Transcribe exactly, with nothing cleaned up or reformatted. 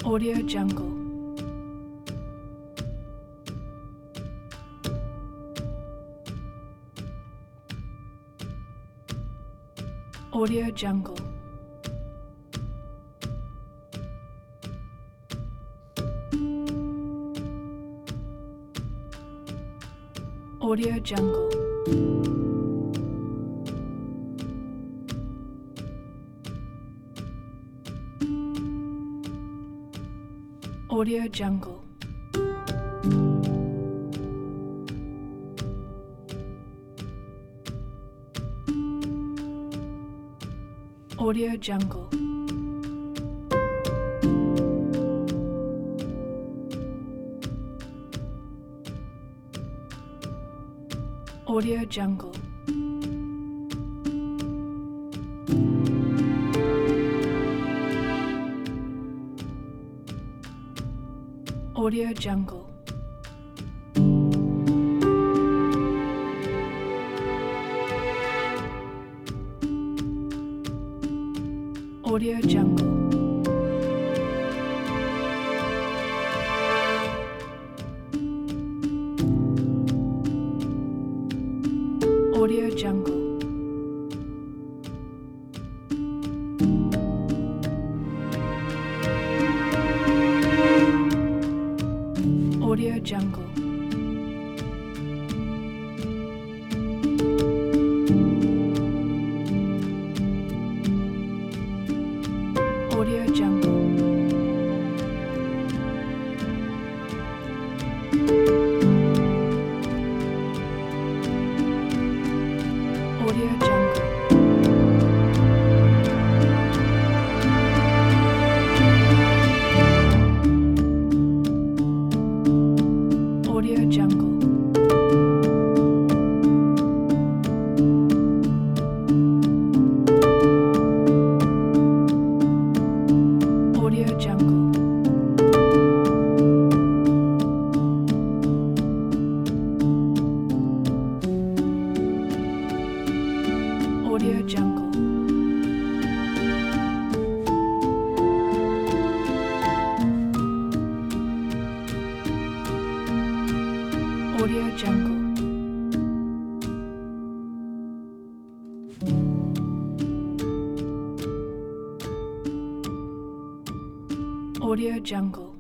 Audio Jungle. Audio Jungle. Audio Jungle. Audio Jungle. Audio Jungle. Audio Jungle. Audio Jungle. Audio Jungle. Audio Jungle. Audio Jungle. Audio Jungle. Audio Jungle. Audio Jungle. Audio Jungle. Audio Jungle. Audio Jungle. Audio Jungle.